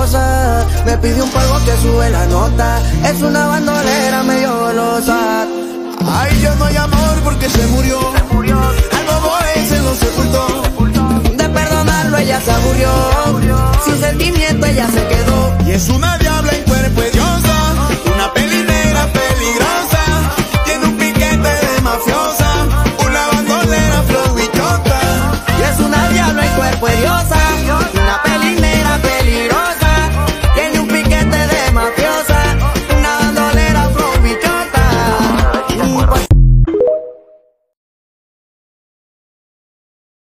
cosa. Me pidió un polvo que sube la nota. Es una bandolera medio golosa. Ay, ya no hay amor porque se murió. Al bobo ese lo sepultó. De perdonarlo ella se aburrió. Sin sentimiento ella se quedó. Y es una